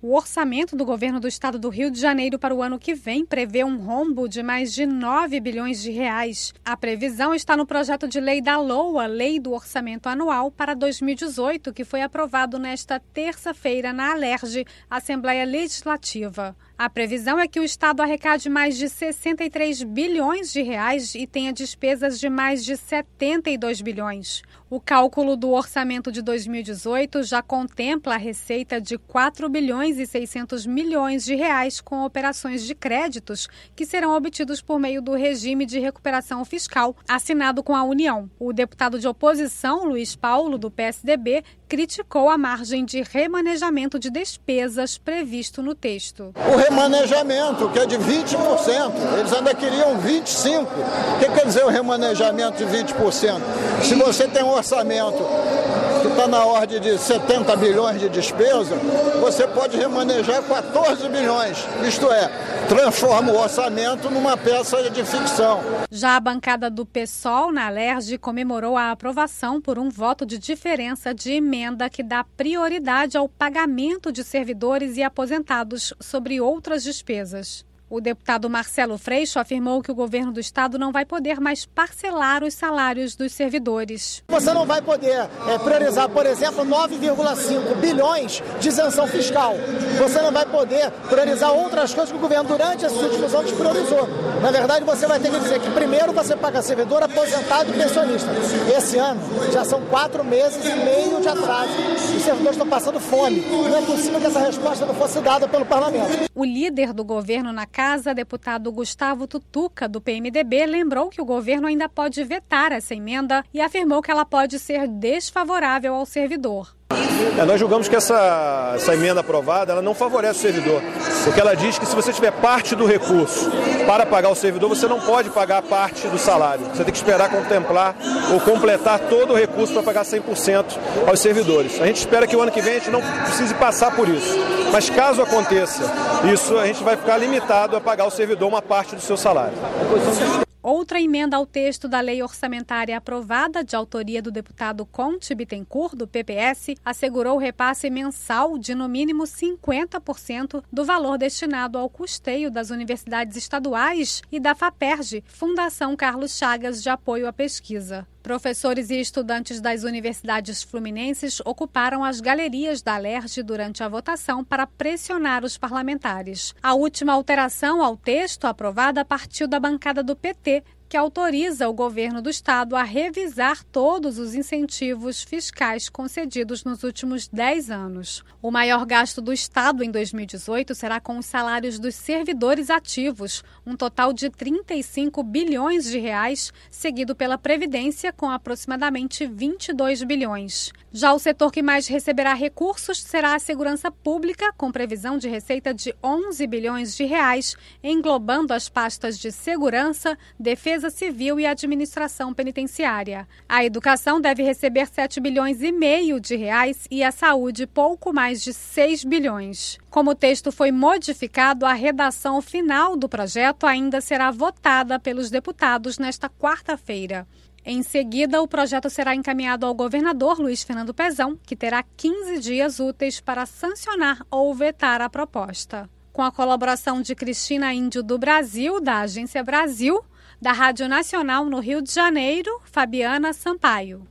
O orçamento do governo do estado do Rio de Janeiro para o ano que vem prevê um rombo de mais de 9 bilhões de reais. A previsão está no projeto de lei da LOA, Lei do Orçamento Anual para 2018, que foi aprovado nesta terça-feira na ALERJ, Assembleia Legislativa. A previsão é que o estado arrecade mais de 63 bilhões de reais e tenha despesas de mais de 72 bilhões. O cálculo do orçamento de 2018 já contempla a receita de 4 bilhões e 600 milhões de reais com operações de créditos que serão obtidos por meio do regime de recuperação fiscal assinado com a União. O deputado de oposição, Luiz Paulo, do PSDB, criticou a margem de remanejamento de despesas previsto no texto. O remanejamento, que é de 20%, eles ainda queriam 25%. O que quer dizer o remanejamento de 20%? Se você tem um orçamento que está na ordem de 70 bilhões de despesa, você pode remanejar 14 bilhões, isto é, transforma o orçamento numa peça de ficção. Já a bancada do PSOL na ALERJ comemorou a aprovação por um voto de diferença de emenda que dá prioridade ao pagamento de servidores e aposentados sobre outras despesas. O deputado Marcelo Freixo afirmou que o governo do estado não vai poder mais parcelar os salários dos servidores. Você não vai poder priorizar, por exemplo, 9,5 bilhões de isenção fiscal. Você não vai poder priorizar outras coisas que o governo, durante a sua discussão, despriorizou. Na verdade, você vai ter que dizer que primeiro você paga servidor, aposentado e pensionista. Esse ano já são 4 meses e meio de atraso. Os servidores estão passando fome. Não é possível que essa resposta não fosse dada pelo parlamento. O líder do governo na casa, deputado Gustavo Tutuca, do PMDB, lembrou que o governo ainda pode vetar essa emenda e afirmou que ela pode ser desfavorável ao servidor. Nós julgamos que essa emenda aprovada ela não favorece o servidor, porque ela diz que se você tiver parte do recurso para pagar o servidor, você não pode pagar parte do salário. Você tem que esperar contemplar ou completar todo o recurso para pagar 100% aos servidores. A gente espera que o ano que vem a gente não precise passar por isso. Mas caso aconteça isso, a gente vai ficar limitado a pagar ao servidor uma parte do seu salário. Outra emenda ao texto da lei orçamentária aprovada, de autoria do deputado Conte Bittencourt, do PPS, assegurou o repasse mensal de no mínimo 50% do valor destinado ao custeio das universidades estaduais e da FAPERJ, Fundação Carlos Chagas de Apoio à Pesquisa. Professores e estudantes das universidades fluminenses ocuparam as galerias da ALERJ durante a votação para pressionar os parlamentares. A última alteração ao texto aprovada partiu da bancada do PT, que autoriza o governo do estado a revisar todos os incentivos fiscais concedidos nos últimos 10 anos. O maior gasto do estado em 2018 será com os salários dos servidores ativos, um total de 35 bilhões de reais, seguido pela Previdência, com aproximadamente 22 bilhões. Já o setor que mais receberá recursos será a segurança pública, com previsão de receita de 11 bilhões de reais, englobando as pastas de segurança, defesa civil e administração penitenciária. A educação deve receber 7 bilhões e meio de reais e a saúde pouco mais de 6 bilhões. Como o texto foi modificado, a redação final do projeto ainda será votada pelos deputados nesta quarta-feira. Em seguida, o projeto será encaminhado ao governador Luiz Fernando Pezão, que terá 15 dias úteis para sancionar ou vetar a proposta. Com a colaboração de Cristina Índio do Brasil, da Agência Brasil, da Rádio Nacional no Rio de Janeiro, Fabiana Sampaio.